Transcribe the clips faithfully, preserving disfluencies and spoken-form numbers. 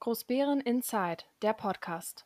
Großbären Inside, der Podcast.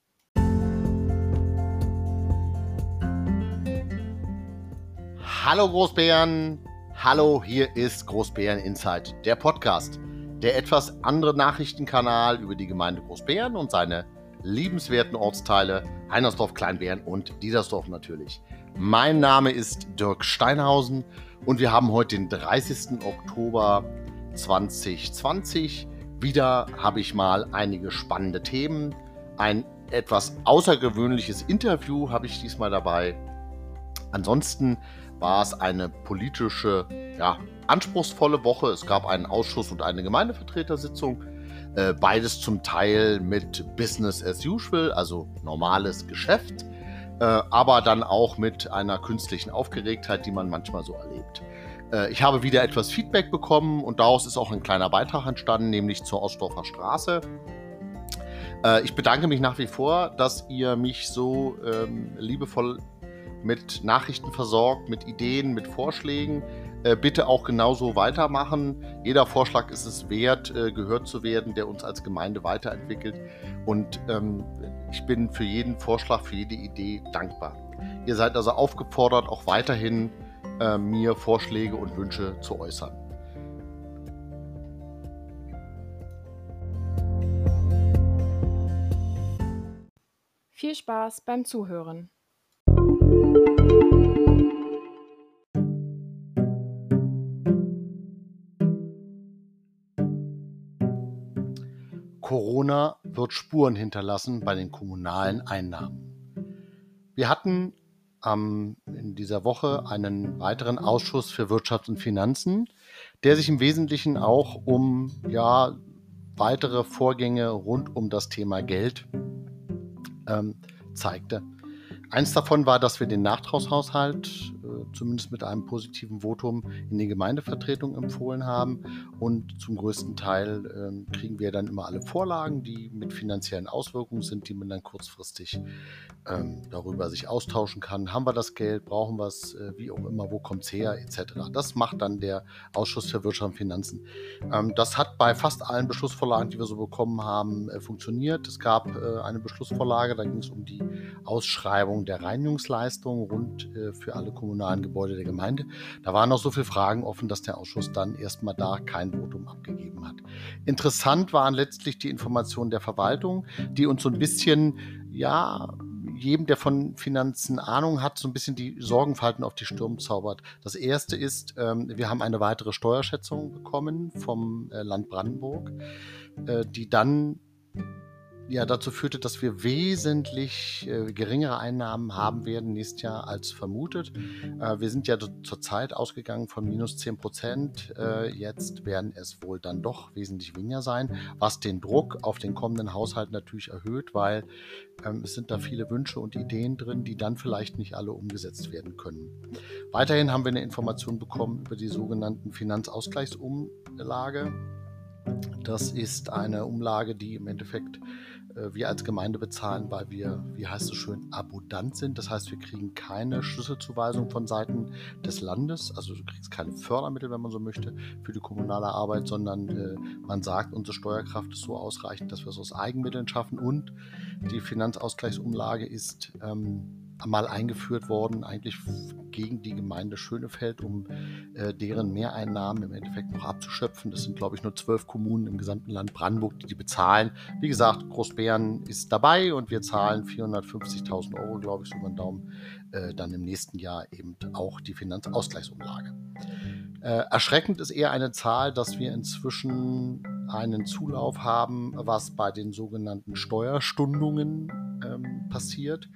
Hallo Großbären, hallo, hier ist Großbären Inside, der Podcast, der etwas andere Nachrichtenkanal über die Gemeinde Großbären und seine liebenswerten Ortsteile Heinersdorf, Kleinbären und Diedersdorf natürlich. Mein Name ist Dirk Steinhausen und wir haben heute den dreißigsten Oktober zwanzig zwanzig. Wieder habe ich mal einige spannende Themen. Ein etwas außergewöhnliches Interview habe ich diesmal dabei. Ansonsten war es eine politische, ja, anspruchsvolle Woche. Es gab einen Ausschuss und eine Gemeindevertretersitzung. Äh, beides zum Teil mit Business as usual, also normales Geschäft, äh, aber dann auch mit einer künstlichen Aufgeregtheit, die man manchmal so erlebt. Äh, ich habe wieder etwas Feedback bekommen und daraus ist auch ein kleiner Beitrag entstanden, nämlich zur Ostdorfer Straße. Äh, ich bedanke mich nach wie vor, dass ihr mich so ähm, liebevoll mit Nachrichten versorgt, mit Ideen, mit Vorschlägen. Äh, bitte auch genauso weitermachen. Jeder Vorschlag ist es wert, äh, gehört zu werden, der uns als Gemeinde weiterentwickelt. Und ähm, ich bin für jeden Vorschlag, für jede Idee dankbar. Ihr seid also aufgefordert, auch weiterhin äh, mir Vorschläge und Wünsche zu äußern. Viel Spaß beim Zuhören. Corona wird Spuren hinterlassen bei den kommunalen Einnahmen. Wir hatten ähm, in dieser Woche einen weiteren Ausschuss für Wirtschaft und Finanzen, der sich im Wesentlichen auch um ja, weitere Vorgänge rund um das Thema Geld ähm, zeigte. Eins davon war, dass wir den Nachtragshaushalt äh, zumindest mit einem positiven Votum in die Gemeindevertretung empfohlen haben. Und zum größten Teil äh, kriegen wir dann immer alle Vorlagen, die mit finanziellen Auswirkungen sind, die man dann kurzfristig ähm, darüber sich austauschen kann. Haben wir das Geld, brauchen wir es, äh, wie auch immer, wo kommt es her, et cetera. Das macht dann der Ausschuss für Wirtschaft und Finanzen. Ähm, das hat bei fast allen Beschlussvorlagen, die wir so bekommen haben, äh, funktioniert. Es gab äh, eine Beschlussvorlage, da ging es um die Ausschreibung der Reinigungsleistung rund äh, für alle kommunalen Gebäude der Gemeinde. Da waren noch so viele Fragen offen, dass der Ausschuss dann erstmal da kein Votum abgegeben hat. Interessant waren letztlich die Informationen der Verwaltung, die uns so ein bisschen, ja, jedem, der von Finanzen Ahnung hat, so ein bisschen die Sorgenfalten auf die Stirn zaubert. Das erste ist, ähm, wir haben eine weitere Steuerschätzung bekommen vom äh, Land Brandenburg, äh, die dann ja dazu führte, dass wir wesentlich äh, geringere Einnahmen haben werden nächstes Jahr als vermutet. Äh, wir sind ja zurzeit ausgegangen von minus zehn Prozent. Äh, jetzt werden es wohl dann doch wesentlich weniger sein, was den Druck auf den kommenden Haushalt natürlich erhöht, weil ähm, es sind da viele Wünsche und Ideen drin, die dann vielleicht nicht alle umgesetzt werden können. Weiterhin haben wir eine Information bekommen über die sogenannten Finanzausgleichsumlage. Das ist eine Umlage, die im Endeffekt äh, wir als Gemeinde bezahlen, weil wir, wie heißt es schön, abundant sind. Das heißt, wir kriegen keine Schlüsselzuweisung von Seiten des Landes. Also du kriegst keine Fördermittel, wenn man so möchte, für die kommunale Arbeit, sondern äh, man sagt, unsere Steuerkraft ist so ausreichend, dass wir es aus Eigenmitteln schaffen. Und die Finanzausgleichsumlage ist ähm, mal eingeführt worden, eigentlich gegen die Gemeinde Schönefeld, um äh, deren Mehreinnahmen im Endeffekt noch abzuschöpfen. Das sind, glaube ich, nur zwölf Kommunen im gesamten Land Brandenburg, die die bezahlen. Wie gesagt, Großbären ist dabei und wir zahlen vierhundertfünfzigtausend Euro, glaube ich, so über den Daumen, äh, dann im nächsten Jahr eben auch die Finanzausgleichsumlage. Äh, erschreckend ist eher eine Zahl, dass wir inzwischen einen Zulauf haben, was bei den sogenannten Steuerstundungen ähm, passiert.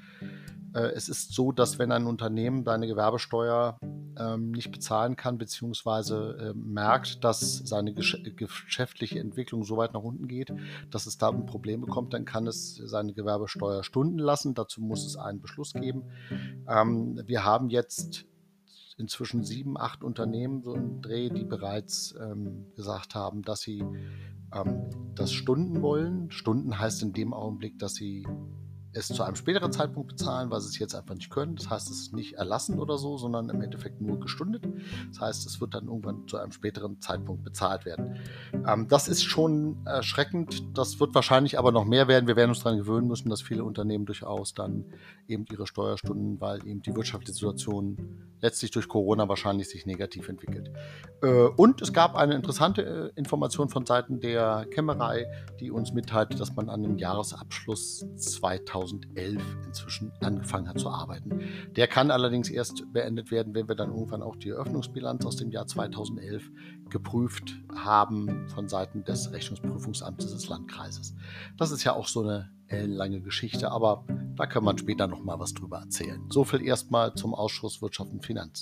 Es ist so, dass wenn ein Unternehmen seine Gewerbesteuer ähm, nicht bezahlen kann, beziehungsweise äh, merkt, dass seine gesch- geschäftliche Entwicklung so weit nach unten geht, dass es da ein Problem bekommt, dann kann es seine Gewerbesteuer stunden lassen. Dazu muss es einen Beschluss geben. Ähm, wir haben jetzt inzwischen sieben, acht Unternehmen so im Dreh, die bereits ähm, gesagt haben, dass sie ähm, das stunden wollen. Stunden heißt in dem Augenblick, dass sie es zu einem späteren Zeitpunkt bezahlen, weil sie es jetzt einfach nicht können. Das heißt, es ist nicht erlassen oder so, sondern im Endeffekt nur gestundet. Das heißt, es wird dann irgendwann zu einem späteren Zeitpunkt bezahlt werden. Ähm, das ist schon erschreckend. Das wird wahrscheinlich aber noch mehr werden. Wir werden uns daran gewöhnen müssen, dass viele Unternehmen durchaus dann eben ihre Steuerstunden, weil eben die wirtschaftliche Situation letztlich durch Corona wahrscheinlich sich negativ entwickelt. Äh, und es gab eine interessante äh, Information von Seiten der Kämmerei, die uns mitteilte, dass man an dem Jahresabschluss zweitausendelf inzwischen angefangen hat zu arbeiten. Der kann allerdings erst beendet werden, wenn wir dann irgendwann auch die Eröffnungsbilanz aus dem Jahr zweitausendelf geprüft haben von Seiten des Rechnungsprüfungsamtes des Landkreises. Das ist ja auch so eine ellenlange Geschichte, aber da kann man später noch mal was drüber erzählen. So viel erstmal zum Ausschuss Wirtschaft und Finanzen.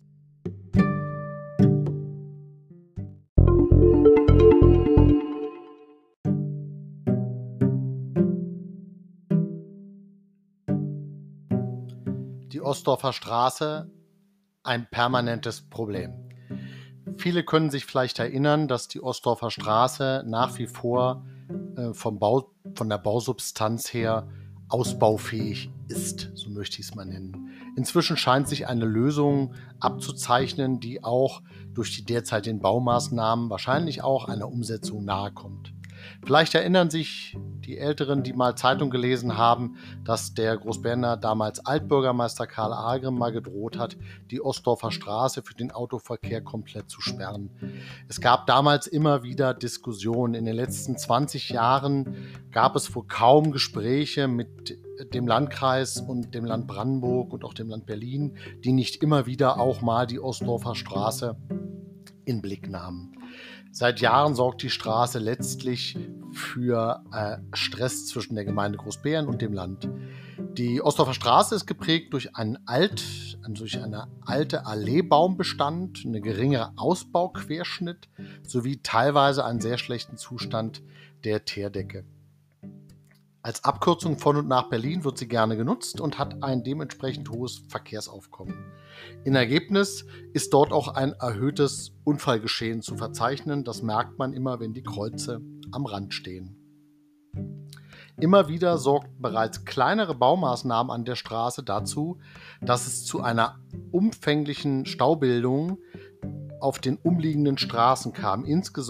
Die Ostdorfer Straße, ein permanentes Problem. Viele können sich vielleicht erinnern, dass die Ostdorfer Straße nach wie vor äh, vom Bau, von der Bausubstanz her ausbaufähig ist, so möchte ich es mal nennen. Inzwischen scheint sich eine Lösung abzuzeichnen, die auch durch die derzeitigen Baumaßnahmen wahrscheinlich auch einer Umsetzung nahe kommt. Vielleicht erinnern sich die Älteren, die mal Zeitung gelesen haben, dass der Großberner damals Altbürgermeister Karl Agrim mal gedroht hat, die Ostdorfer Straße für den Autoverkehr komplett zu sperren. Es gab damals immer wieder Diskussionen. In den letzten zwanzig Jahren gab es wohl kaum Gespräche mit dem Landkreis und dem Land Brandenburg und auch dem Land Berlin, die nicht immer wieder auch mal die Ostdorfer Straße in Blick nahmen. Seit Jahren sorgt die Straße letztlich für äh, Stress zwischen der Gemeinde Großbeeren und dem Land. Die Ostdorfer Straße ist geprägt durch einen alt, durch eine alte Alleebaumbestand, eine geringere Ausbauquerschnitt sowie teilweise einen sehr schlechten Zustand der Teerdecke. Als Abkürzung von und nach Berlin wird sie gerne genutzt und hat ein dementsprechend hohes Verkehrsaufkommen. Im Ergebnis ist dort auch ein erhöhtes Unfallgeschehen zu verzeichnen. Das merkt man immer, wenn die Kreuze am Rand stehen. Immer wieder sorgten bereits kleinere Baumaßnahmen an der Straße dazu, dass es zu einer umfänglichen Staubildung auf den umliegenden Straßen kam,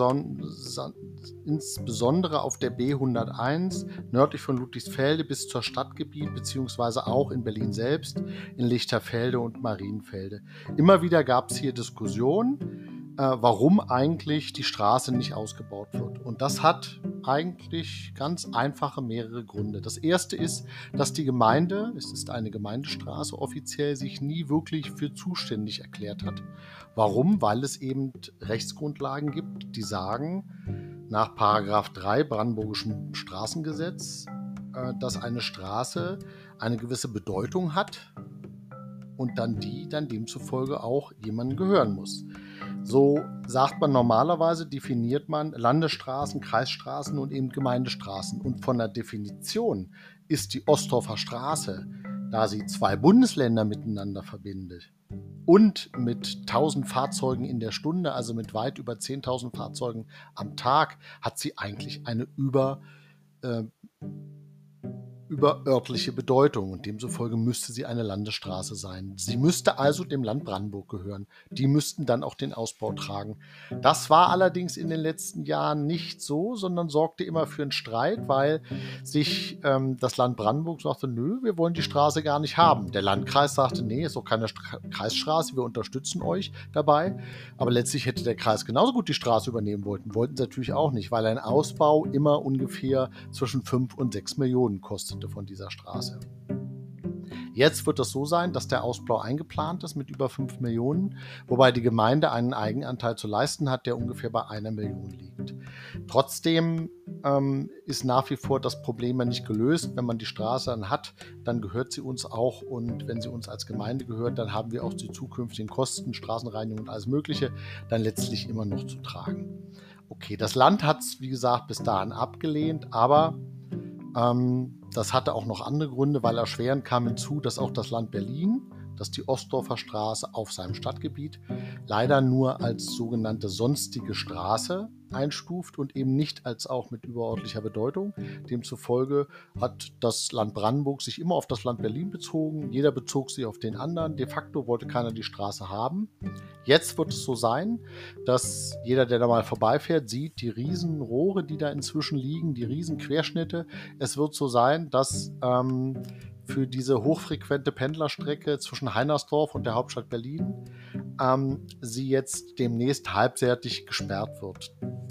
insbesondere auf der B hunderteins nördlich von Ludwigsfelde bis zur Stadtgebiet, beziehungsweise auch in Berlin selbst, in Lichterfelde und Marienfelde. Immer wieder gab es hier Diskussionen, äh, warum eigentlich die Straße nicht ausgebaut wird. Und das hat eigentlich ganz einfache mehrere Gründe. Das erste ist, dass die Gemeinde, es ist eine Gemeindestraße, offiziell sich nie wirklich für zuständig erklärt hat. Warum? Weil es eben Rechtsgrundlagen gibt, die sagen, nach Paragraph drei Brandenburgischen Straßengesetz, dass eine Straße eine gewisse Bedeutung hat und dann die dann demzufolge auch jemandem gehören muss. So sagt man normalerweise, definiert man Landesstraßen, Kreisstraßen und eben Gemeindestraßen. Und von der Definition ist die Ostdorfer Straße, da sie zwei Bundesländer miteinander verbindet und mit tausend Fahrzeugen in der Stunde, also mit weit über zehntausend Fahrzeugen am Tag, hat sie eigentlich eine über, äh, überörtliche Bedeutung und demzufolge müsste sie eine Landesstraße sein. Sie müsste also dem Land Brandenburg gehören. Die müssten dann auch den Ausbau tragen. Das war allerdings in den letzten Jahren nicht so, sondern sorgte immer für einen Streit, weil sich ähm, das Land Brandenburg sagte, nö, wir wollen die Straße gar nicht haben. Der Landkreis sagte, nee, ist doch keine Stra- Kreisstraße, wir unterstützen euch dabei. Aber letztlich hätte der Kreis genauso gut die Straße übernehmen wollten. Wollten sie natürlich auch nicht, weil ein Ausbau immer ungefähr zwischen fünf und sechs Millionen kostet von dieser Straße. Jetzt wird es so sein, dass der Ausbau eingeplant ist mit über fünf Millionen, wobei die Gemeinde einen Eigenanteil zu leisten hat, der ungefähr bei einer Million liegt. Trotzdem ähm, ist nach wie vor das Problem ja nicht gelöst. Wenn man die Straße dann hat, dann gehört sie uns auch und wenn sie uns als Gemeinde gehört, dann haben wir auch die zukünftigen Kosten, Straßenreinigung und alles Mögliche dann letztlich immer noch zu tragen. Okay, das Land hat es, wie gesagt, bis dahin abgelehnt, aber ähm, das hatte auch noch andere Gründe, weil erschwerend kam hinzu, dass auch das Land Berlin dass die Ostdorfer Straße auf seinem Stadtgebiet leider nur als sogenannte sonstige Straße einstuft und eben nicht als auch mit überörtlicher Bedeutung. Demzufolge hat das Land Brandenburg sich immer auf das Land Berlin bezogen. Jeder bezog sich auf den anderen. De facto wollte keiner die Straße haben. Jetzt wird es so sein, dass jeder, der da mal vorbeifährt, sieht die riesen Rohre, die da inzwischen liegen, die riesen Querschnitte. Es wird so sein, dass ähm, für diese hochfrequente Pendlerstrecke zwischen Heinersdorf und der Hauptstadt Berlin ähm, sie jetzt demnächst halbseitig gesperrt wird.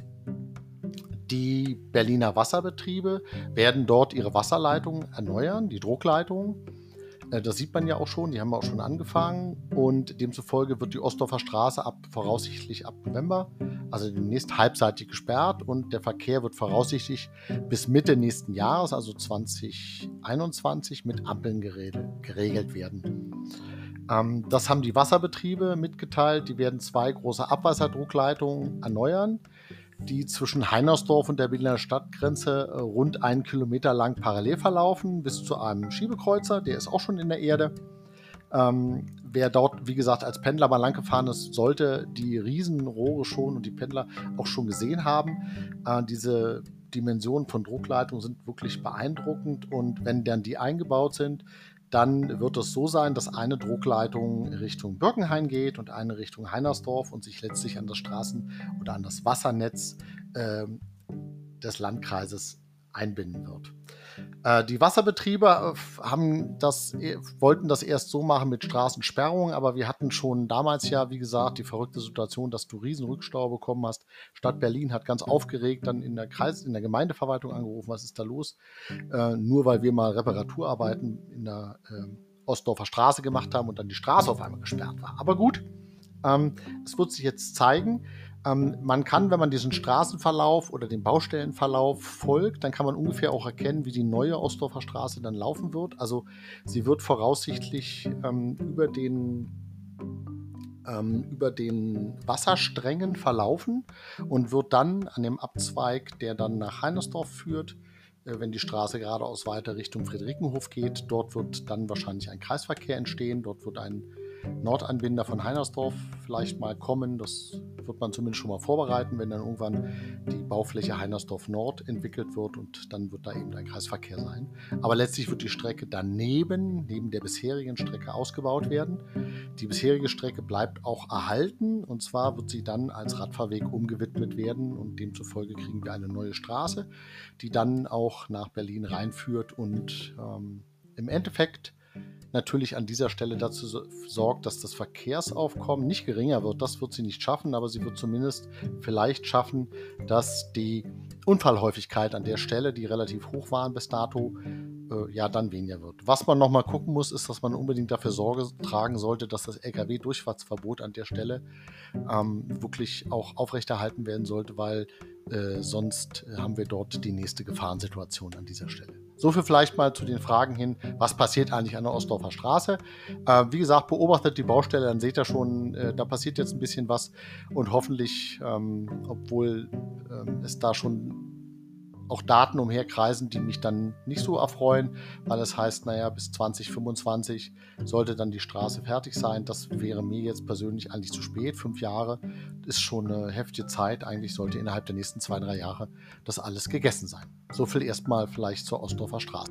Die Berliner Wasserbetriebe werden dort ihre Wasserleitungen erneuern, die Druckleitungen. Äh, das sieht man ja auch schon, die haben auch schon angefangen. Und demzufolge wird die Ostdorfer Straße ab voraussichtlich ab November, also demnächst halbseitig gesperrt. Und der Verkehr wird voraussichtlich bis Mitte nächsten Jahres, also zwanzig einundzwanzig, mit Ampeln geregelt werden. Ähm, das haben die Wasserbetriebe mitgeteilt. Die werden zwei große Abwasserdruckleitungen erneuern, die zwischen Heinersdorf und der Berliner Stadtgrenze äh, rund einen Kilometer lang parallel verlaufen, bis zu einem Schiebekreuzer, der ist auch schon in der Erde. Ähm, wer dort, wie gesagt, als Pendler mal lang gefahren ist, sollte die Riesenrohre schon und die Pendler auch schon gesehen haben. Äh, diese Dimensionen von Druckleitungen sind wirklich beeindruckend, und wenn dann die eingebaut sind, dann wird es so sein, dass eine Druckleitung Richtung Birkenhain geht und eine Richtung Heinersdorf und sich letztlich an das Straßen- oder an das Wassernetz äh, des Landkreises einbinden wird. Äh, die Wasserbetriebe haben das, wollten das erst so machen mit Straßensperrungen, aber wir hatten schon damals ja, wie gesagt, die verrückte Situation, dass du riesen Rückstau bekommen hast. Stadt Berlin hat ganz aufgeregt dann in der Kreis, in der Gemeindeverwaltung angerufen, was ist da los? Äh, nur weil wir mal Reparaturarbeiten in der äh, Ostdorfer Straße gemacht haben und dann die Straße auf einmal gesperrt war. Aber gut, ähm, es wird sich jetzt zeigen. Ähm, man kann, wenn man diesen Straßenverlauf oder den Baustellenverlauf folgt, dann kann man ungefähr auch erkennen, wie die neue Ostdorfer Straße dann laufen wird. Also sie wird voraussichtlich ähm, über den ähm, über den Wassersträngen verlaufen und wird dann an dem Abzweig, der dann nach Heinersdorf führt, äh, wenn die Straße geradeaus weiter Richtung Friederikenhof geht, dort wird dann wahrscheinlich ein Kreisverkehr entstehen. Dort wird ein Nordanbinder von Heinersdorf vielleicht mal kommen. Das wird man zumindest schon mal vorbereiten, wenn dann irgendwann die Baufläche Heinersdorf Nord entwickelt wird, und dann wird da eben ein Kreisverkehr sein. Aber letztlich wird die Strecke daneben, neben der bisherigen Strecke ausgebaut werden. Die bisherige Strecke bleibt auch erhalten, und zwar wird sie dann als Radfahrweg umgewidmet werden, und demzufolge kriegen wir eine neue Straße, die dann auch nach Berlin reinführt und ähm, im Endeffekt natürlich an dieser Stelle dazu sorgt, dass das Verkehrsaufkommen nicht geringer wird. Das wird sie nicht schaffen, aber sie wird zumindest vielleicht schaffen, dass die Unfallhäufigkeit an der Stelle, die relativ hoch waren bis dato, äh, ja dann weniger wird. Was man nochmal gucken muss, ist, dass man unbedingt dafür Sorge tragen sollte, dass das L K W-Durchfahrtsverbot an der Stelle ähm, wirklich auch aufrechterhalten werden sollte, weil äh, sonst haben wir dort die nächste Gefahrensituation an dieser Stelle. So viel vielleicht mal zu den Fragen hin, was passiert eigentlich an der Ostdorfer Straße. Äh, wie gesagt, beobachtet die Baustelle, dann seht ihr schon, äh, da passiert jetzt ein bisschen was, und hoffentlich, ähm, obwohl ähm, es da schon auch Daten umherkreisen, die mich dann nicht so erfreuen, weil es heißt, naja, bis zwanzig fünfundzwanzig sollte dann die Straße fertig sein. Das wäre mir jetzt persönlich eigentlich zu spät. Fünf Jahre ist schon eine heftige Zeit. Eigentlich sollte innerhalb der nächsten zwei, drei Jahre das alles gegessen sein. So viel erstmal vielleicht zur Ostdorfer Straße.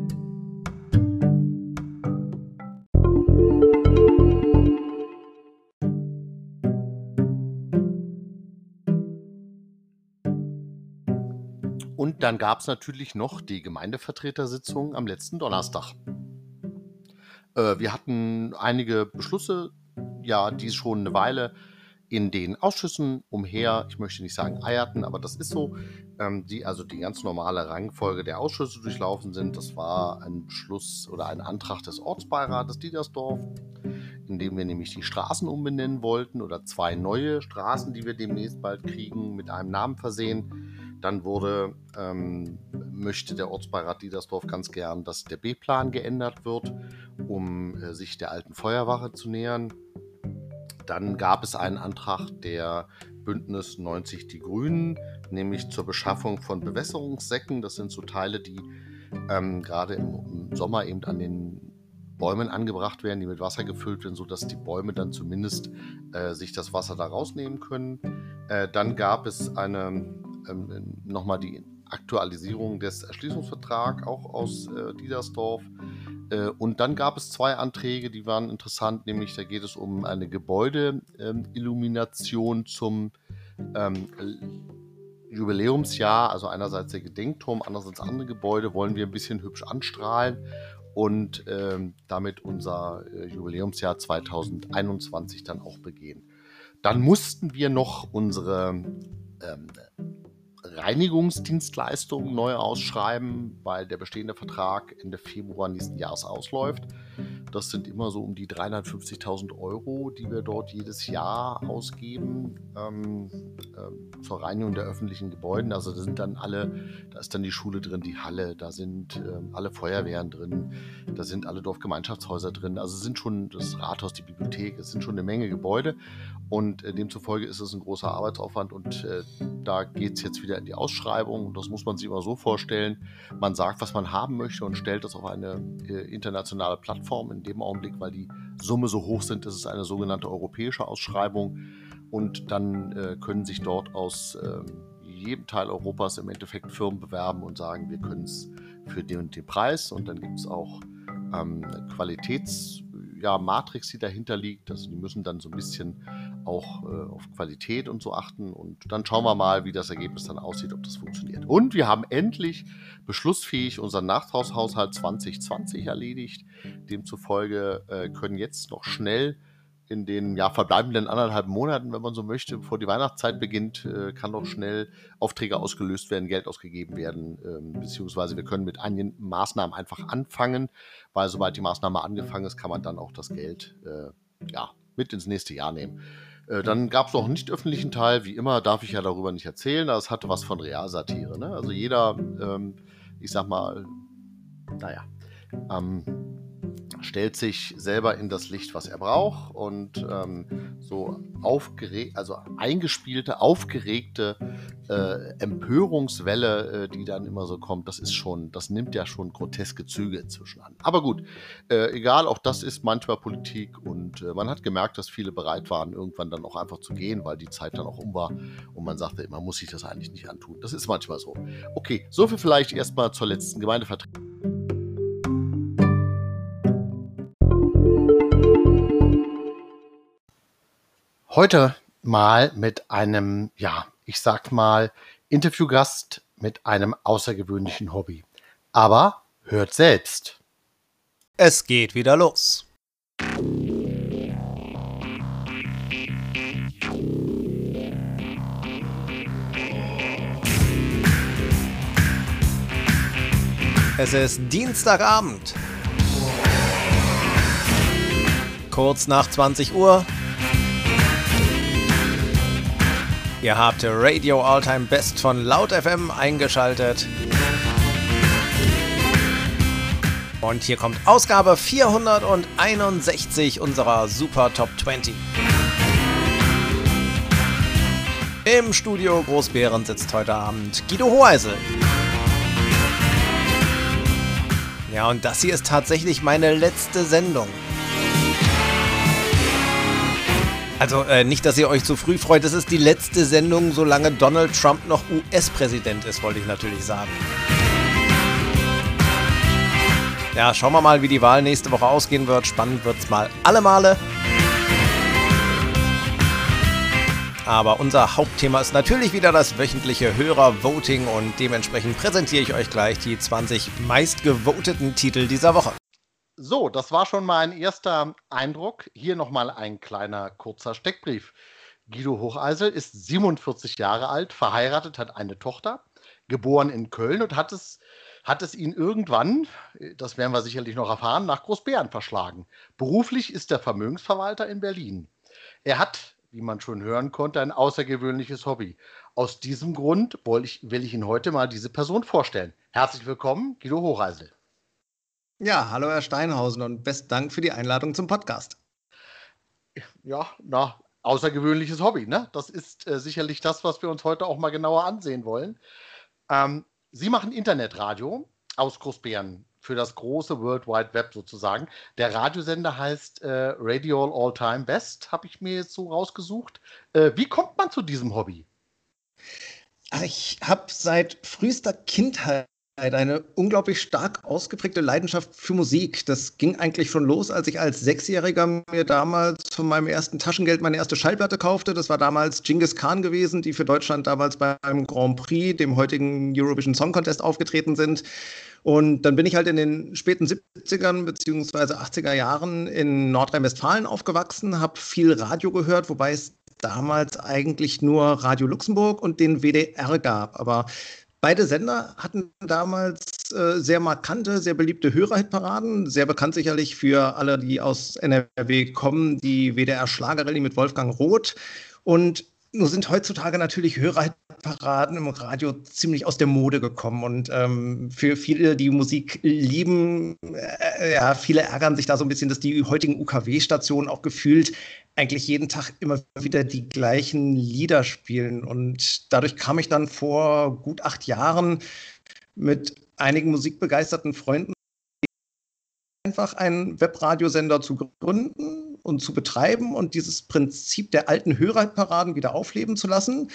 Und dann gab es natürlich noch die Gemeindevertretersitzung am letzten Donnerstag. Äh, wir hatten einige Beschlüsse, ja, die schon eine Weile in den Ausschüssen umher, ich möchte nicht sagen eierten, aber das ist so, ähm, die also die ganz normale Rangfolge der Ausschüsse durchlaufen sind. Das war ein Beschluss oder ein Antrag des Ortsbeirates Diedersdorf, in dem wir nämlich die Straßen umbenennen wollten oder zwei neue Straßen, die wir demnächst bald kriegen, mit einem Namen versehen. Dann wurde, ähm, möchte der Ortsbeirat Diedersdorf ganz gern, dass der B-Plan geändert wird, um äh, sich der alten Feuerwache zu nähern. Dann gab es einen Antrag der Bündnis neunzig Die Grünen, nämlich zur Beschaffung von Bewässerungssäcken. Das sind so Teile, die ähm, gerade im, im Sommer eben an den Bäumen angebracht werden, die mit Wasser gefüllt werden, sodass die Bäume dann zumindest äh, sich das Wasser da rausnehmen können. Äh, dann gab es eine, ähm, nochmal die Aktualisierung des Erschließungsvertrags, auch aus äh, Diedersdorf. Äh, und dann gab es zwei Anträge, die waren interessant, nämlich da geht es um eine Gebäudeillumination ähm, zum ähm, Jubiläumsjahr, also einerseits der Gedenkturm, andererseits andere Gebäude wollen wir ein bisschen hübsch anstrahlen und ähm, damit unser äh, Jubiläumsjahr zweitausendeinundzwanzig dann auch begehen. Dann mussten wir noch unsere ähm, Reinigungsdienstleistungen neu ausschreiben, weil der bestehende Vertrag Ende Februar nächsten Jahres ausläuft. Das sind immer so um die dreihundertfünfzigtausend Euro, die wir dort jedes Jahr ausgeben ähm, ähm, zur Reinigung der öffentlichen Gebäude. Also da sind dann alle, da ist dann die Schule drin, die Halle, da sind ähm, alle Feuerwehren drin, da sind alle Dorfgemeinschaftshäuser drin. Also sind schon das Rathaus, die Bibliothek, es sind schon eine Menge Gebäude und äh, demzufolge ist es ein großer Arbeitsaufwand und äh, da geht es jetzt wieder in die Ausschreibung. Das muss man sich immer so vorstellen. Man sagt, was man haben möchte und stellt das auf eine äh, internationale Plattform. In dem Augenblick, weil die Summe so hoch sind, ist es eine sogenannte europäische Ausschreibung. Und dann äh, können sich dort aus äh, jedem Teil Europas im Endeffekt Firmen bewerben und sagen, wir können es für den und den Preis. Und dann gibt es auch ähm, Qualitäts- ja, Matrix, die dahinter liegt. Also die müssen dann so ein bisschen auch äh, auf Qualität und so achten. Und dann schauen wir mal, wie das Ergebnis dann aussieht, ob das funktioniert. Und wir haben endlich beschlussfähig unseren Nachtragshaushalt zwanzig zwanzig erledigt. Demzufolge äh, können jetzt noch schnell in den ja, verbleibenden anderthalb Monaten, wenn man so möchte, bevor die Weihnachtszeit beginnt, äh, kann noch schnell Aufträge ausgelöst werden, Geld ausgegeben werden, ähm, beziehungsweise wir können mit einigen Maßnahmen einfach anfangen, weil sobald die Maßnahme angefangen ist, kann man dann auch das Geld äh, ja, mit ins nächste Jahr nehmen. Äh, dann gab es noch einen nicht öffentlichen Teil, wie immer darf ich ja darüber nicht erzählen, das hatte was von Realsatire. Ne? Also jeder, ähm, ich sag mal, naja, ähm, stellt sich selber in das Licht, was er braucht und ähm, so aufgeregt, also eingespielte, aufgeregte äh, Empörungswelle, äh, die dann immer so kommt, das ist schon, das nimmt ja schon groteske Züge inzwischen an. Aber gut, äh, egal, auch das ist manchmal Politik und äh, man hat gemerkt, dass viele bereit waren, irgendwann dann auch einfach zu gehen, weil die Zeit dann auch um war und man sagte, man muss sich das eigentlich nicht antun. Das ist manchmal so. Okay, soviel vielleicht erstmal zur letzten Gemeindevertretung. Heute mal mit einem, ja, ich sag mal, Interviewgast mit einem außergewöhnlichen Hobby. Aber hört selbst. Es geht wieder los. Es ist Dienstagabend. Kurz nach zwanzig Uhr. Ihr habt Radio Alltime Best von Laut F M eingeschaltet. Und hier kommt Ausgabe vierhunderteinundsechzig unserer Super Top zwanzig. Im Studio Großbären sitzt heute Abend Guido Hoheisel. Ja, und das hier ist tatsächlich meine letzte Sendung. Also äh, nicht, dass ihr euch zu früh freut, es ist die letzte Sendung, solange Donald Trump noch U S-Präsident ist, wollte ich natürlich sagen. Ja, schauen wir mal, wie die Wahl nächste Woche ausgehen wird. Spannend wird's mal alle Male. Aber unser Hauptthema ist natürlich wieder das wöchentliche Hörer-Voting und dementsprechend präsentiere ich euch gleich die zwanzig meistgevoteten Titel dieser Woche. So, das war schon mal ein erster Eindruck. Hier nochmal ein kleiner, kurzer Steckbrief. Guido Hocheisel ist siebenundvierzig Jahre alt, verheiratet, hat eine Tochter, geboren in Köln und hat es, hat es ihn irgendwann, das werden wir sicherlich noch erfahren, nach Großbären verschlagen. Beruflich ist er Vermögensverwalter in Berlin. Er hat, wie man schon hören konnte, ein außergewöhnliches Hobby. Aus diesem Grund will ich, will ich Ihnen heute mal diese Person vorstellen. Herzlich willkommen, Guido Hocheisel. Ja, hallo Herr Steinhausen und besten Dank für die Einladung zum Podcast. Ja, na, außergewöhnliches Hobby, ne? Das ist äh, sicherlich das, was wir uns heute auch mal genauer ansehen wollen. Ähm, Sie machen Internetradio aus Großbären. für das große World Wide Web sozusagen. Der Radiosender heißt äh, Radio All Time Best, habe ich mir jetzt so rausgesucht. Äh, wie kommt man zu diesem Hobby? Ich habe seit frühester Kindheit eine unglaublich stark ausgeprägte Leidenschaft für Musik. Das ging eigentlich schon los, als ich als Sechsjähriger mir damals von meinem ersten Taschengeld meine erste Schallplatte kaufte. Das war damals Genghis Khan gewesen, die für Deutschland damals beim Grand Prix, dem heutigen Eurovision Song Contest, aufgetreten sind. Und dann bin ich halt in den späten siebzigern bzw. achtziger Jahren in Nordrhein-Westfalen aufgewachsen, habe viel Radio gehört, wobei es damals eigentlich nur Radio Luxemburg und den W D R gab. Aber beide Sender hatten damals äh, sehr markante, sehr beliebte Hörerhitparaden. Sehr bekannt sicherlich für alle, die aus N R W kommen, die W D R-Schlagerrallye mit Wolfgang Roth. Und nur sind heutzutage natürlich Hörerhitparaden im Radio ziemlich aus der Mode gekommen. Und ähm, für viele, die Musik lieben, äh, ja, viele ärgern sich da so ein bisschen, dass die heutigen U K W-Stationen auch gefühlt eigentlich jeden Tag immer wieder die gleichen Lieder spielen. Und dadurch kam ich dann vor gut acht Jahren mit einigen musikbegeisterten Freunden einfach einen Webradiosender zu gründen und zu betreiben und dieses Prinzip der alten Hörerparaden wieder aufleben zu lassen.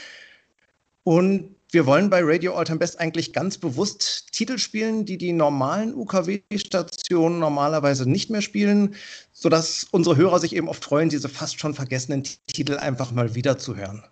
Und wir wollen bei Radio All Time Best eigentlich ganz bewusst Titel spielen, die die normalen U K W-Stationen normalerweise nicht mehr spielen, sodass unsere Hörer sich eben oft freuen, diese fast schon vergessenen Titel einfach mal wieder zu hören.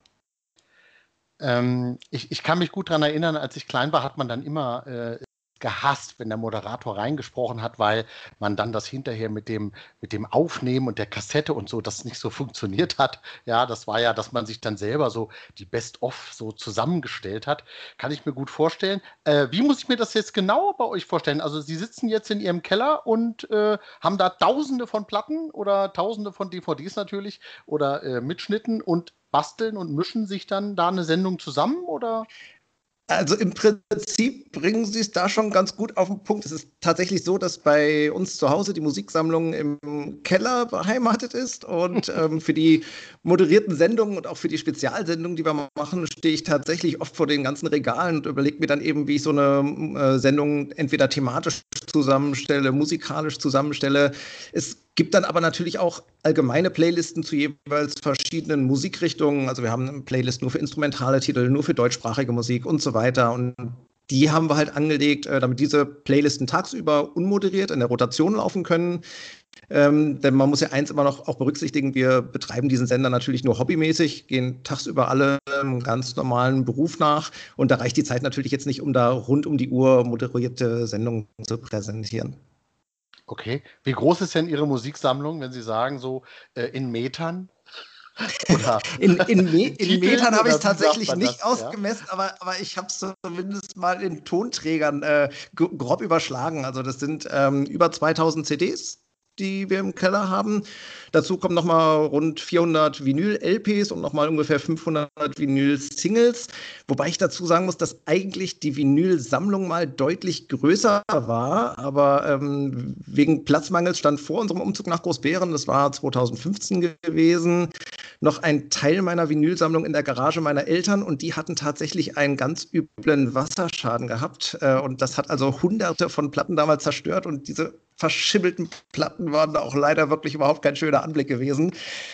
Ähm, ich, ich kann mich gut daran erinnern, als ich klein war, hat man dann immer äh, gehasst, wenn der Moderator reingesprochen hat, weil man dann das hinterher mit dem, mit dem Aufnehmen und der Kassette und so, das nicht so funktioniert hat. Ja, das war ja, dass man sich dann selber so die Best-of so zusammengestellt hat. Kann ich mir gut vorstellen. Äh, wie muss ich mir das jetzt genau bei euch vorstellen? Also Sie sitzen jetzt in Ihrem Keller und äh, haben da Tausende von Platten oder Tausende von D V Ds natürlich oder äh, Mitschnitten und basteln und mischen sich dann da eine Sendung zusammen, oder? Also im Prinzip bringen Sie es da schon ganz gut auf den Punkt. Es ist tatsächlich so, dass bei uns zu Hause die Musiksammlung im Keller beheimatet ist und ähm, für die moderierten Sendungen und auch für die Spezialsendungen, die wir machen, stehe ich tatsächlich oft vor den ganzen Regalen und überlege mir dann eben, wie ich so eine äh, Sendung entweder thematisch zusammenstelle, musikalisch zusammenstelle. Es gibt dann aber natürlich auch allgemeine Playlisten zu jeweils verschiedenen Musikrichtungen. Also wir haben eine Playlist nur für instrumentale Titel, nur für deutschsprachige Musik und so weiter. Und die haben wir halt angelegt, damit diese Playlisten tagsüber unmoderiert in der Rotation laufen können. Ähm, denn man muss ja eins immer noch auch berücksichtigen, wir betreiben diesen Sender natürlich nur hobbymäßig, gehen tagsüber alle einem ganz normalen Beruf nach. Und da reicht die Zeit natürlich jetzt nicht, um da rund um die Uhr moderierte Sendungen zu präsentieren. Okay. Wie groß ist denn Ihre Musiksammlung, wenn Sie sagen, so äh, in Metern? Oder in, in, Me in Metern habe ich es oder wie sagt tatsächlich man nicht das, ja? ausgemessen, aber, aber ich habe es zumindest mal in Tonträgern äh, g- grob überschlagen. Also das sind ähm, über zweitausend C Ds, die wir im Keller haben. Dazu kommen nochmal rund vierhundert Vinyl-L Ps und nochmal ungefähr fünfhundert Vinyl-Singles. Wobei ich dazu sagen muss, dass eigentlich die Vinyl-Sammlung mal deutlich größer war. Aber ähm, wegen Platzmangels stand vor unserem Umzug nach Großbeeren, das war zweitausendfünfzehn gewesen, noch ein Teil meiner Vinylsammlung in der Garage meiner Eltern. Und die hatten tatsächlich einen ganz üblen Wasserschaden gehabt. Äh, und das hat also hunderte von Platten damals zerstört. Und diese verschimmelten Platten waren auch leider wirklich überhaupt kein schöner Anblick gewesen.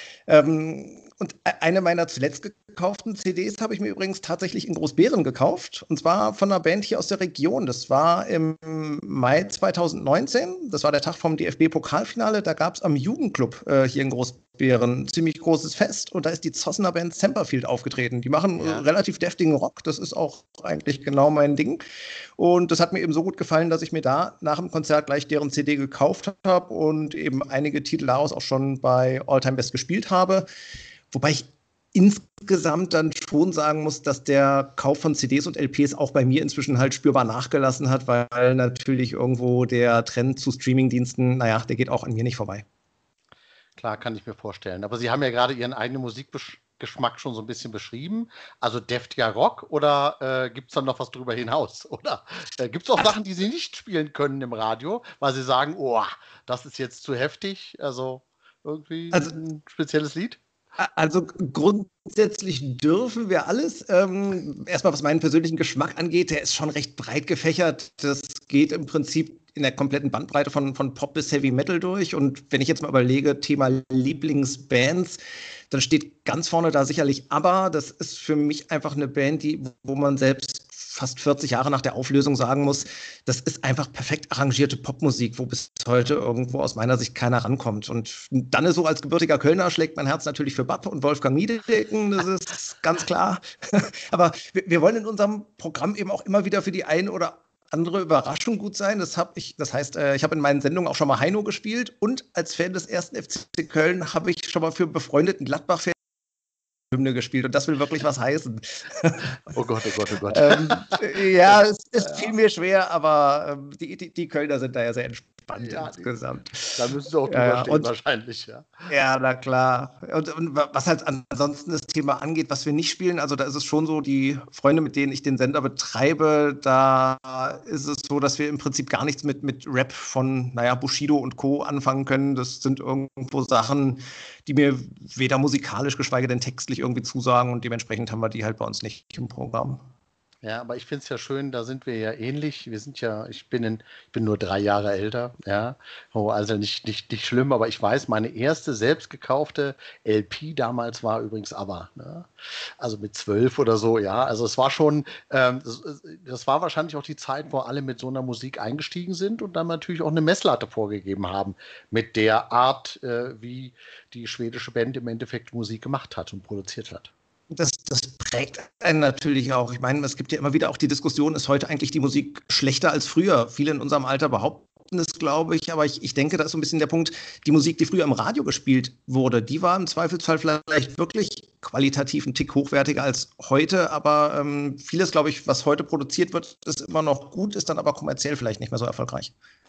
Ähm, und eine meiner zuletzt gekauften C Ds habe ich mir übrigens tatsächlich in Großbeeren gekauft. Und zwar von einer Band hier aus der Region. Das war im Mai zweitausendneunzehn. Das war der Tag vom D F B-Pokalfinale. Da gab es am Jugendclub äh, hier in Großbeeren ein ziemlich großes Fest. Und da ist die Zossener Band Semperfield aufgetreten. Die machen Ja. äh, relativ deftigen Rock. Das ist auch eigentlich genau mein Ding. Und das hat mir eben so gut gefallen, dass ich mir da nach dem Konzert gleich deren C D gekauft habe und eben einige Titel daraus auch schon bei All Time Best gespielt habe. Wobei ich insgesamt dann schon sagen muss, dass der Kauf von C Ds und L Ps auch bei mir inzwischen halt spürbar nachgelassen hat, weil natürlich irgendwo der Trend zu Streamingdiensten, naja, der geht auch an mir nicht vorbei. Klar, kann ich mir vorstellen. Aber Sie haben ja gerade Ihren eigenen Musikgeschmack schon so ein bisschen beschrieben. Also deftiger Rock, oder äh, gibt es dann noch was drüber hinaus? Oder äh, gibt es auch Sachen, die Sie nicht spielen können im Radio, weil Sie sagen, oh, das ist jetzt zu heftig? Also irgendwie Also- ein spezielles Lied? Also grundsätzlich dürfen wir alles. Ähm, erstmal, was meinen persönlichen Geschmack angeht, der ist schon recht breit gefächert. Das geht im Prinzip in der kompletten Bandbreite von, von Pop bis Heavy Metal durch. Und wenn ich jetzt mal überlege, Thema Lieblingsbands, dann steht ganz vorne da sicherlich ABBA. Das ist für mich einfach eine Band, die, wo man selbst fast vierzig Jahre nach der Auflösung sagen muss, das ist einfach perfekt arrangierte Popmusik, wo bis heute irgendwo aus meiner Sicht keiner rankommt. Und dann ist so, als gebürtiger Kölner schlägt mein Herz natürlich für Bab und Wolfgang Niedecken, das ist ganz klar. Aber wir, wir wollen in unserem Programm eben auch immer wieder für die ein oder andere Überraschung gut sein. Das, hab ich, das heißt, ich habe in meinen Sendungen auch schon mal Heino gespielt und als Fan des ersten F C Köln habe ich schon mal für befreundeten Gladbach-Fans Hymne gespielt und das will wirklich was heißen. Oh Gott, oh Gott, oh Gott. ähm, ja, es, es fiel mir schwer, aber ähm, die, die, die Kölner sind da ja sehr entspannt ja, insgesamt. Da müssen sie auch drüber ja, stehen und, wahrscheinlich, ja. Ja, na klar. Und, und was halt ansonsten das Thema angeht, was wir nicht spielen, also da ist es schon so, die Freunde, mit denen ich den Sender betreibe, da ist es so, dass wir im Prinzip gar nichts mit, mit Rap von, naja, Bushido und Co. anfangen können. Das sind irgendwo Sachen, die mir weder musikalisch, geschweige denn textlich irgendwie zusagen und dementsprechend haben wir die halt bei uns nicht im Programm. Ja, aber ich finde es ja schön, da sind wir ja ähnlich. Wir sind ja, ich bin, in, ich bin nur drei Jahre älter, ja. Oh, also nicht, nicht, nicht schlimm, aber ich weiß, meine erste selbst gekaufte L P damals war übrigens ABBA, ne? Also mit zwölf oder so, ja. Also es war schon, ähm, das, das war wahrscheinlich auch die Zeit, wo alle mit so einer Musik eingestiegen sind und dann natürlich auch eine Messlatte vorgegeben haben mit der Art, äh, wie die schwedische Band im Endeffekt Musik gemacht hat und produziert hat. Das, das prägt einen natürlich auch. Ich meine, es gibt ja immer wieder auch die Diskussion, ist heute eigentlich die Musik schlechter als früher? Viele in unserem Alter behaupten es, glaube ich, aber ich, ich denke, da ist so ein bisschen der Punkt, die Musik, die früher im Radio gespielt wurde, die war im Zweifelsfall vielleicht wirklich qualitativ einen Tick hochwertiger als heute, aber ähm, vieles, glaube ich, was heute produziert wird, ist immer noch gut, ist dann aber kommerziell vielleicht nicht mehr so erfolgreich.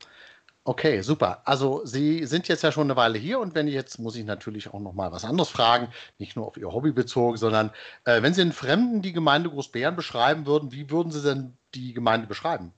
Okay, super. Also Sie sind jetzt ja schon eine Weile hier und wenn ich jetzt, muss ich natürlich auch noch mal was anderes fragen, nicht nur auf Ihr Hobby bezogen, sondern äh, wenn Sie einen Fremden die Gemeinde Großbeeren beschreiben würden, wie würden Sie denn die Gemeinde beschreiben?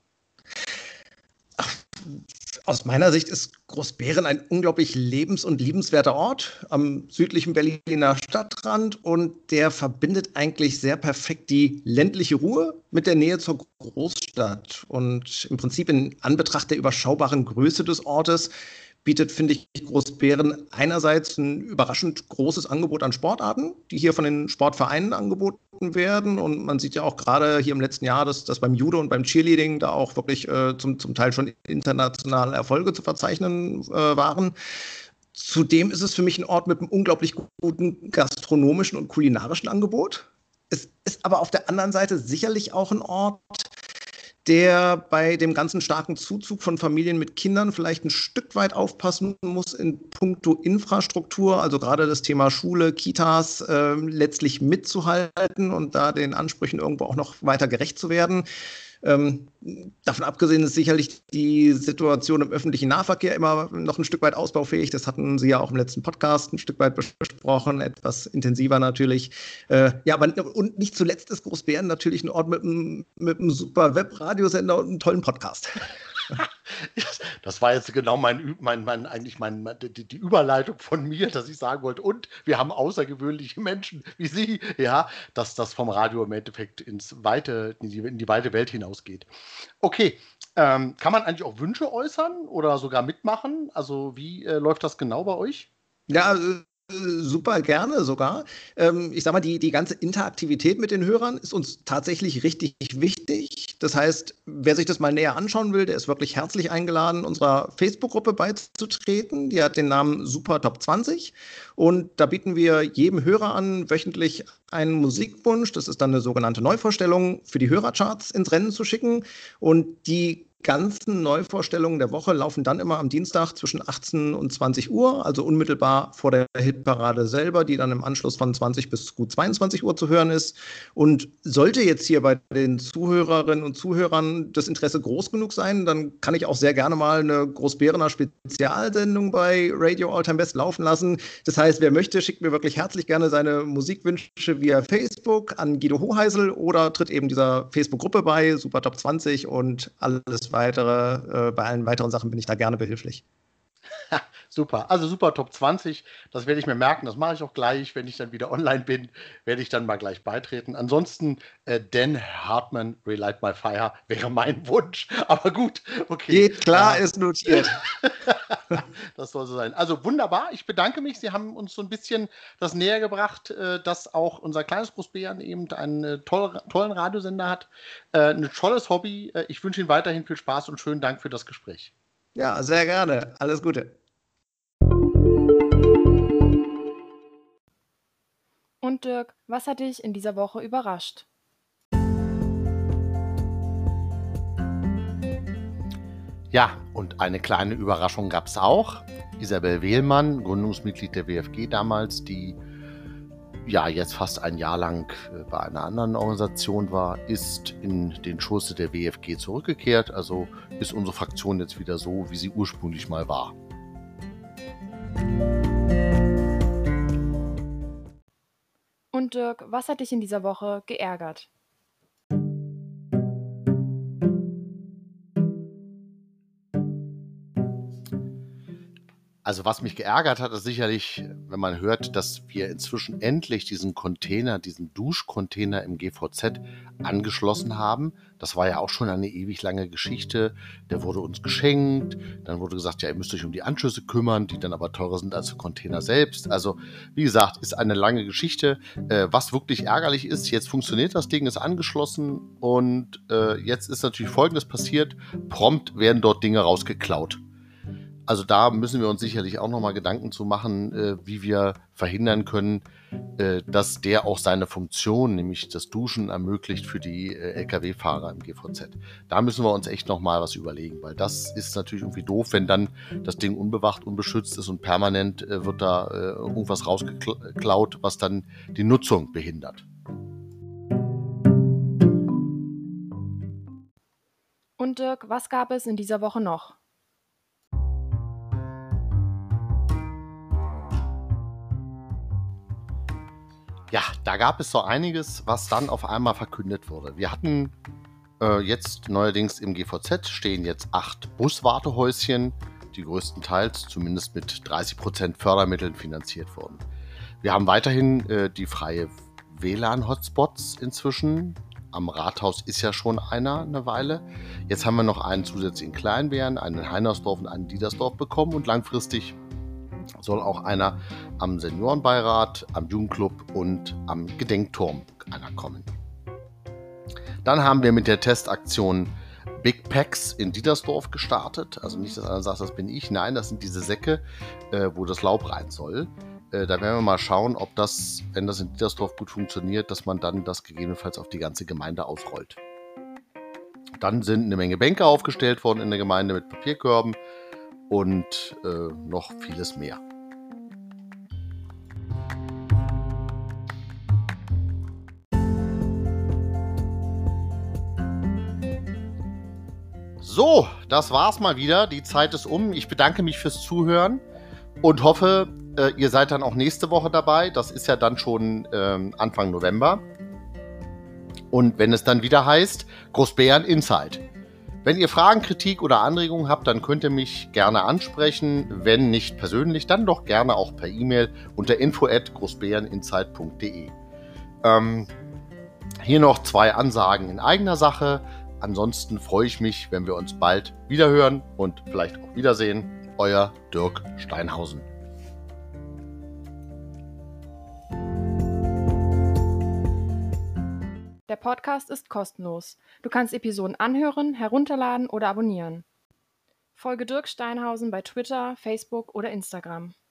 Ach, aus meiner Sicht ist Großbeeren ein unglaublich lebens- und liebenswerter Ort am südlichen Berliner Stadtrand und der verbindet eigentlich sehr perfekt die ländliche Ruhe mit der Nähe zur Großstadt. Und im Prinzip in Anbetracht der überschaubaren Größe des Ortes bietet, finde ich, Großbeeren einerseits ein überraschend großes Angebot an Sportarten, die hier von den Sportvereinen angeboten werden. Und man sieht ja auch gerade hier im letzten Jahr, dass, dass beim Judo und beim Cheerleading da auch wirklich äh, zum, zum Teil schon internationale Erfolge zu verzeichnen äh, waren. Zudem ist es für mich ein Ort mit einem unglaublich guten gastronomischen und kulinarischen Angebot. Es ist aber auf der anderen Seite sicherlich auch ein Ort, der bei dem ganzen starken Zuzug von Familien mit Kindern vielleicht ein Stück weit aufpassen muss in puncto Infrastruktur, also gerade das Thema Schule, Kitas äh, letztlich mitzuhalten und da den Ansprüchen irgendwo auch noch weiter gerecht zu werden. Ähm, davon abgesehen ist sicherlich die Situation im öffentlichen Nahverkehr immer noch ein Stück weit ausbaufähig. Das hatten Sie ja auch im letzten Podcast ein Stück weit besprochen, etwas intensiver natürlich. Äh, ja, aber und nicht zuletzt ist Großbeeren natürlich ein Ort mit einem, mit einem super Webradiosender und einem tollen Podcast. Das war jetzt genau mein, mein, mein eigentlich mein, die, die Überleitung von mir, dass ich sagen wollte, und wir haben außergewöhnliche Menschen wie Sie, ja, dass das vom Radio im Endeffekt ins weite, in die, in die weite Welt hinausgeht. Okay, ähm, kann man eigentlich auch Wünsche äußern oder sogar mitmachen? Also wie äh, läuft das genau bei euch? Ja, äh, super gerne sogar. Ähm, ich sag mal, die, die ganze Interaktivität mit den Hörern ist uns tatsächlich richtig wichtig. Das heißt, wer sich das mal näher anschauen will, der ist wirklich herzlich eingeladen, unserer Facebook-Gruppe beizutreten. Die hat den Namen Super Top zwanzig und da bieten wir jedem Hörer an, wöchentlich einen Musikwunsch, das ist dann eine sogenannte Neuvorstellung, für die Hörercharts ins Rennen zu schicken und die ganzen Neuvorstellungen der Woche laufen dann immer am Dienstag zwischen achtzehn und zwanzig Uhr, also unmittelbar vor der Hitparade selber, die dann im Anschluss von zwanzig bis gut zweiundzwanzig Uhr zu hören ist. Und sollte jetzt hier bei den Zuhörerinnen und Zuhörern das Interesse groß genug sein, dann kann ich auch sehr gerne mal eine Großbeerener Spezialsendung bei Radio All Time Best laufen lassen. Das heißt, wer möchte, schickt mir wirklich herzlich gerne seine Musikwünsche via Facebook an Guido Hoheisel oder tritt eben dieser Facebook-Gruppe bei, Super Top zwanzig und alles weitere, äh, bei allen weiteren Sachen bin ich da gerne behilflich. Ha, super. Also super Top zwanzig. Das werde ich mir merken. Das mache ich auch gleich. Wenn ich dann wieder online bin, werde ich dann mal gleich beitreten. Ansonsten, äh, Dan Hartman, Relight My Fire, wäre mein Wunsch. Aber gut, okay. Geht klar, Ja. ist notiert. Das soll so sein. Also wunderbar. Ich bedanke mich. Sie haben uns so ein bisschen das näher gebracht, äh, dass auch unser kleines Großbären eben einen äh, toll, tollen Radiosender hat. Äh, ein tolles Hobby. Äh, ich wünsche Ihnen weiterhin viel Spaß und schönen Dank für das Gespräch. Ja, sehr gerne. Alles Gute. Und Dirk, was hat dich in dieser Woche überrascht? Ja, und eine kleine Überraschung gab es auch. Isabel Wehlmann, Gründungsmitglied der W F G damals, die ja jetzt fast ein Jahr lang äh, bei einer anderen Organisation war, ist in den Schoße der W F G zurückgekehrt. Also ist unsere Fraktion jetzt wieder so, wie sie ursprünglich mal war. Und Dirk, was hat dich in dieser Woche geärgert? Also was mich geärgert hat, ist sicherlich, wenn man hört, dass wir inzwischen endlich diesen Container, diesen Duschcontainer im G V Z angeschlossen haben. Das war ja auch schon eine ewig lange Geschichte. Der wurde uns geschenkt. Dann wurde gesagt, ja, ihr müsst euch um die Anschlüsse kümmern, die dann aber teurer sind als der Container selbst. Also wie gesagt, ist eine lange Geschichte. Äh, was wirklich ärgerlich ist, jetzt funktioniert das Ding, ist angeschlossen und äh, jetzt ist natürlich Folgendes passiert. Prompt werden dort Dinge rausgeklaut. Also da müssen wir uns sicherlich auch nochmal Gedanken zu machen, äh, wie wir verhindern können, äh, dass der auch seine Funktion, nämlich das Duschen, ermöglicht für die äh, L K W-Fahrer im G V Z. Da müssen wir uns echt nochmal was überlegen, weil das ist natürlich irgendwie doof, wenn dann das Ding unbewacht, unbeschützt ist und permanent äh, wird da äh, irgendwas rausgeklaut, was dann die Nutzung behindert. Und Dirk, was gab es in dieser Woche noch? Ja, da gab es so einiges, was dann auf einmal verkündet wurde. Wir hatten äh, jetzt neuerdings im G V Z stehen jetzt acht Buswartehäuschen, die größtenteils zumindest mit dreißig Prozent Fördermitteln finanziert wurden. Wir haben weiterhin äh, die freie W L A N-Hotspots inzwischen. Am Rathaus ist ja schon einer eine Weile. Jetzt haben wir noch einen zusätzlich in Kleinbären, einen in Heinersdorf und einen in Diedersdorf bekommen und langfristig soll auch einer am Seniorenbeirat, am Jugendclub und am Gedenkturm einer kommen. Dann haben wir mit der Testaktion Big Packs in Diedersdorf gestartet. Also nicht, dass einer sagt, das bin ich. Nein, das sind diese Säcke, äh, wo das Laub rein soll. Äh, da werden wir mal schauen, ob das, wenn das in Diedersdorf gut funktioniert, dass man dann das gegebenenfalls auf die ganze Gemeinde ausrollt. Dann sind eine Menge Bänke aufgestellt worden in der Gemeinde mit Papierkörben und äh, noch vieles mehr. So, das war's mal wieder. Die Zeit ist um. Ich bedanke mich fürs Zuhören und hoffe, äh, ihr seid dann auch nächste Woche dabei. Das ist ja dann schon ähm, Anfang November. Und wenn es dann wieder heißt, Großbären Insight. Wenn ihr Fragen, Kritik oder Anregungen habt, dann könnt ihr mich gerne ansprechen. Wenn nicht persönlich, dann doch gerne auch per E-Mail unter info at großbäreninsight punkt de. Ähm, hier noch zwei Ansagen in eigener Sache. Ansonsten freue ich mich, wenn wir uns bald wiederhören und vielleicht auch wiedersehen. Euer Dirk Steinhausen. Der Podcast ist kostenlos. Du kannst Episoden anhören, herunterladen oder abonnieren. Folge Dirk Steinhausen bei Twitter, Facebook oder Instagram.